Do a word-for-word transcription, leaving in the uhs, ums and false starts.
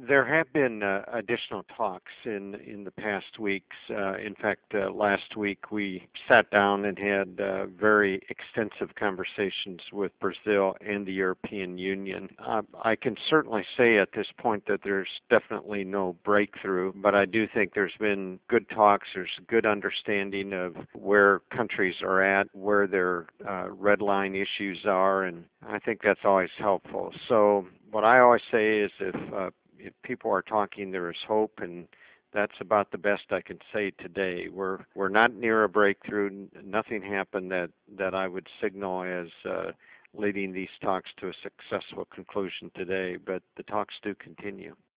there have been uh, additional talks in, in the past weeks. Uh, in fact, uh, last week we sat down and had uh, very extensive conversations with Brazil and the European Union. Uh, I can certainly say at this point that there's definitely no breakthrough, but I do think there's been good talks, there's good understanding of where countries are at, where their uh, red line issues are, and I think that's always helpful. So what I always say is if uh, if people are talking, there is hope, and that's about the best I can say today. We're we're not near a breakthrough. Nothing happened that that I would signal as uh, leading these talks to a successful conclusion today, but the talks do continue.